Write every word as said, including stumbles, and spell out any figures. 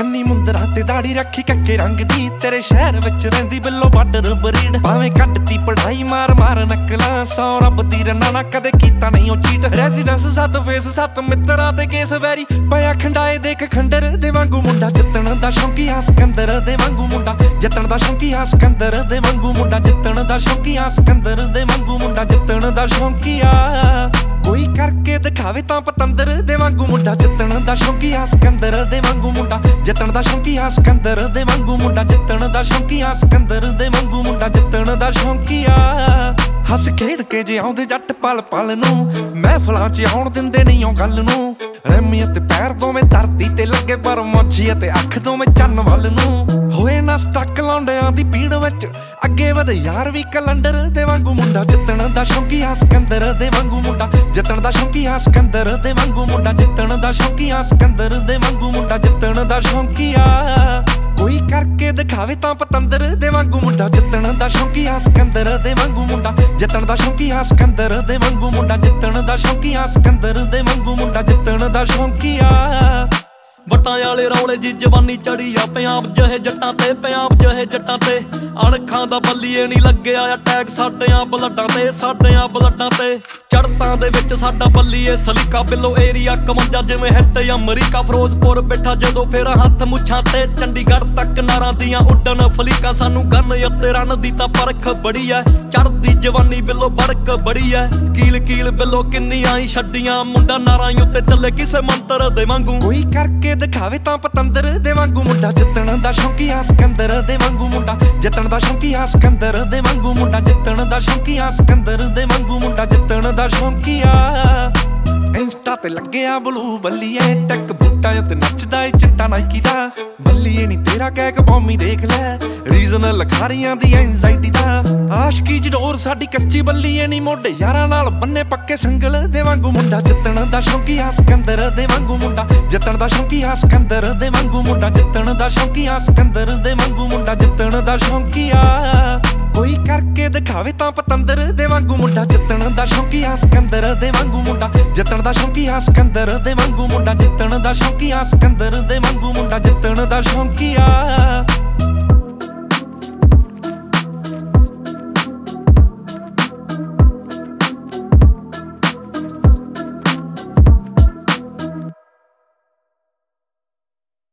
ਕੰਨੀ ਮੁੰਦਰਾਂ ਤੇ ਦਾੜੀ ਰੱਖੀ ਕੱਕੇ ਰੰਗ ਦੀ, ਤੇਰੇ ਸ਼ਹਿਰ ਵਿੱਚ ਰਹਿੰਦੀ ਬਿੱਲੋ ਬਾਰਡਰ ਬਰੀਡ। ਭਾਵੇਂ ਕੱਟਤੀ ਪੜਾਈ ਮਾਰ ਮਾਰ ਨਕਲਾਂ, ਸੌ ਰੱਬ ਦੀ ਰੰਨਾ ਨਾ ਕਦੇ ਕੀਤਾ ਨਹੀਂ ਉਹ ਚੀਟ। ਰੈਜ਼ੀਡੈਂਸ ਸੱਤ ਫੇਸ ਸੱਤ ਮਿੱਤਰਾਂ ਤੇ ਕੇਸ ਵੈਰੀ, ਪਿਆ ਖੰਡਾਏ ਦੇਖ ਖੰਡਰ ਦੇ ਵਾਂਗੂ ਮੁੰਡਾ। ਜਿੱਤਣ ਦਾ ਸ਼ੌਂਕੀਆ ਸਿਕੰਦਰ ਦੇ ਵਾਂਗੂ ਮੁੰਡਾ, ਜਿੱਤਣ ਦਾ ਸ਼ੌਂਕੀਆ ਸਿਕੰਦਰ ਦੇ ਵਾਂਗੂ ਮੁੰਡਾ, ਜਿੱਤਣ ਦਾ ਸ਼ੌਂਕੀਆ ਸਿਕੰਦਰ ਦੇ ਵਾਂਗੂ ਮੁੰਡਾ, ਜਿੱਤਣ ਦਾ ਸ਼ੌਂਕੀਆ। ਕੋਈ ਕਰਕੇ ਦਿਖਾਵੇ ਤਾਂ ਪਤੰਦਰ ਦੇ ਵਾਂਗੂ ਮੁੰਡਾ, ਜਿੱਤਣ ਦਾ ਸ਼ੌਂਕੀਆ ਸਿਕੰਦਰ ਦੇ ਵਾਂਗੂ ਮੁੰਡਾ, ਜਿੱਤਣ ਦਾ ਸ਼ੌਂਕੀਆ ਸਿਕੰਦਰ ਦੇ ਵਾਂਗੂ ਮੁੰਡਾ, ਜਿੱਤਣ ਦਾ ਸ਼ੌਂਕੀਆ ਸਿਕੰਦਰ ਦੇ ਵਾਂਗੂ ਮੁੰਡਾ, ਜਿੱਤਣ ਦਾ ਸ਼ੌਂਕੀਆ। ਹੱਸ ਖੇਡ ਕੇ ਜੇ ਆਉਂਦੇ ਜੱਟ ਪਲ ਪਲ ਨੂੰ, ਮਹਿਫਲਾਂ 'ਚ ਆਉਣ ਦਿੰਦੇ ਨਹੀਂ ਉਹ ਗੱਲ ਨੂੰ। ਰੈਮੀ ਅਤੇ ਪੈਰ ਦੋਵੇਂ ਧਰਤੀ ਤੇ ਲੱਗੇ, ਪਰ ਮੋਚੀ ਅਤੇ ਅੱਖ ਦੋਵੇਂ ਚੰਨ ਵੱਲ ਨੂੰ। ਹੋਏ ਨਾ ਸਟੱਕ ਲੌਂਡਿਆਂ ਦੀ ਭੀੜ ਵਿੱਚ, ਅੱਗੇ ਵਧ ਯਾਰ ਵੀ ਕੈਲੰਡਰ ਦੇ ਵਾਂਗੂ ਮੁੰਡਾ, ਜਿੱਤਣ ਦਾ ਸ਼ੌਂਕੀਆ ਸਿਕੰਦਰ ਦੇ ਵਾਂਗੂ ਮੁੰਡਾ, ਜਿੱਤਣ ਦਾ ਸ਼ੌਂਕੀਆ ਸਿਕੰਦਰ ਦੇ ਵਾਂਗੂ ਮੁੰਡਾ, ਜਿੱਤਣ ਦਾ ਸ਼ੌਂਕੀਆ ਸਿਕੰਦਰ ਦੇ ਵਾਂਗੂ ਮੁੰਡਾ, ਜਿੱਤਣ ਦਾ ਸ਼ੌਂਕੀਆ। ਕੋਈ ਕਰਕੇ ਦਿਖਾਵੇ ਤਾਂ ਪਤੰਦਰ ਦੇ ਵਾਂਗੂ ਮੁੰਡਾ, ਜਿੱਤਣ ਦਾ ਸ਼ੌਂਕੀਆ ਸਿਕੰਦਰ ਦੇ ਵਾਂਗੂ ਮੁੰਡਾ, ਜਿੱਤਣ ਦਾ ਸ਼ੌਂਕੀਆ ਸਿਕੰਦਰ ਦੇ ਵਾਂਗੂ ਮੁੰਡਾ, ਜਿੱਤਣ ਦਾ ਸ਼ੌਂਕੀਆ ਸਿਕੰਦਰ ਦੇ ਵਾਂਗੂ ਮੁੰਡਾ, ਜਿੱਤਣ ਦਾ ਸ਼ੌਂਕੀਆ। ਵਟਾਂ ਵਾਲੇ ਰੌਲੇ ਜੀ ਜਵਾਨੀ ਚੜੀ ਆ, ਪੰਜਾਬ ਜਿਹੇ ਜੱਟਾਂ ਤੇ, ਪੰਜਾਬ ਜਿਹੇ ਜੱਟਾਂ ਤੇ। ਅਣਖਾਂ ਦਾ ਬੱਲੀਏ ਨਹੀਂ ਲੱਗਿਆ ਅਟੈਕ ਸਾਡਿਆਂ ਬਲੱਡਾਂ ਤੇ, ਸਾਡਿਆਂ ਬਲੱਡਾਂ ਤੇ। ਚੜਤਾਂ ਦੇ ਵਿੱਚ ਸਾਡਾ ਬੱਲੀਏ ਸਲੀਕਾ, ਬਿੱਲੋ ਏਰੀਆ ਇਕਵੰਜਾ ਜਿਵੇਂ ਹਿੱਟ ਅਮਰੀਕਾ। ਫਿਰੋਜ਼ਪੁਰ ਬੈਠਾ ਜਦੋਂ ਫੇਰ ਹੱਥ ਮੁੱਛਾਂ ਤੇ, ਚੰਡੀਗੜ੍ਹ ਤੱਕ ਨਾਰਾਂ ਦੀਆਂ ਉੱਡਣ ਫਲੀਕਾਂ। ਸਾਨੂੰ ਗੰਨ ਅਤੇ ਰਨ ਦੀ ਤਾਂ ਪਰਖ ਬੜੀ ਐ, ਚੜਦੀ ਜਵਾਨੀ ਬਿੱਲੋ ਬੜਕ ਬੜੀ ਐ। ਕੀਲ ਕੀਲ ਬਿੱਲੋ ਕਿੰਨੀਆਂ ਹੀ ਛੱਡੀਆਂ, ਮੁੰਡਾ ਨਾਰਾਂ ਉੱਤੇ ਚੱਲੇ ਕਿਸੇ ਮੰਤਰ ਦੇ ਵਾਂਗੂ। ਕੋਈ ਕਰਕੇ ਦਿਖਾਵੇ ਤਾਂ ਪਤੰਦਰ ਦੇ ਵਾਂਗੂ ਮੁੰਡਾ, ਜਿੱਤਣ ਦਾ ਸ਼ੌਂਕੀਆ ਸਿਕੰਦਰ ਦੇ ਵਾਂਗੂ ਮੁੰਡਾ, ਜਿੱਤਣ ਦਾ ਸ਼ੌਂਕੀਆ ਸਿਕੰਦਰ ਦੇ ਵਾਂਗੂ ਮੁੰਡਾ, ਜਿੱਤਣ ਦਾ ਸ਼ੌਂਕੀਆ ਸਿਕੰਦਰ ਦੇ ਵਾਂਗੂ ਮੁੰਡਾ, ਜਿੱਤਣ ਦਾ ਸ਼ੌਂਕੀਆ। ਇੰਸਟਾ ਤੇ ਲੱਗਿਆ ਬਲੂ ਬੱਲੀਏ, ਟੈਕ ਬੂਟਾਂ ਉੱਤੇ ਨੱਚਦਾ ਏ ਚਿੱਟਾ ਨਾਈਕੀ ਦਾ। ਬੱਲੀਏ ਨੀ ਤੇਰਾ ਕੈਕ ਬੌਮੀ ਦੇਖ ਲੈ, ਰੀਜ਼ਨ ਲਖਾਰੀਆਂ ਦੀ ਐਂਜ਼ਾਈਟੀ ਦਾ। ਆਸ਼ਕੀ ਜਡੋਰ ਸਾਡੀ ਕੱਚੀ ਬੱਲੀਏ ਨੀ, ਮੋਢੇ ਯਾਰਾਂ ਨਾਲ ਬੰਨੇ ਪੱਕੇ ਸੰਗਲ ਦੇ ਵਾਂਗੂ ਮੁੰਡਾ, ਜਿੱਤਣ ਦਾ ਸ਼ੌਂਕੀਆ ਸਿਕੰਦਰ ਦੇ ਵਾਂਗੂ ਮੁੰਡਾ, ਜਿੱਤਣ ਦਾ ਸ਼ੌਂਕੀਆ ਸਿਕੰਦਰ ਦੇ ਵਾਂਗੂ ਮੁੰਡਾ, ਜਿੱਤਣ ਦਾ ਸ਼ੌਂਕੀਆ ਸਿਕੰਦਰ ਦੇ ਵਾਂਗੂ ਮੁੰਡਾ, ਜਿੱਤਣ ਦਾ ਸ਼ੌਂਕੀਆ। ਕੋਈ ਕਰਕੇ ਦਿਖਾਵੇ ਤਾਂ ਪਤੰਦਰ ਦੇ ਵਾਂਗੂ ਮੁੰਡਾ, ਜਿੱਤਣ ਦਾ ਸ਼ੌਂਕੀਆ ਸਿਕੰਦਰ ਦੇ ਵਾਂਗੂ ਮੁੰਡਾ, ਜਿੱਤਣ ਦਾ ਸ਼ੌਂਕੀਆ ਸਿਕੰਦਰ ਦੇ ਵਾਂਗੂ ਮੁੰਡਾ, ਜਿੱਤਣ ਦਾ ਸ਼ੌਂਕੀਆ ਸਿਕੰਦਰ ਦੇ ਵਾਂਗੂ ਮੁੰਡਾ, ਜਿੱਤਣ ਦਾ ਸ਼ੌਂਕੀਆ।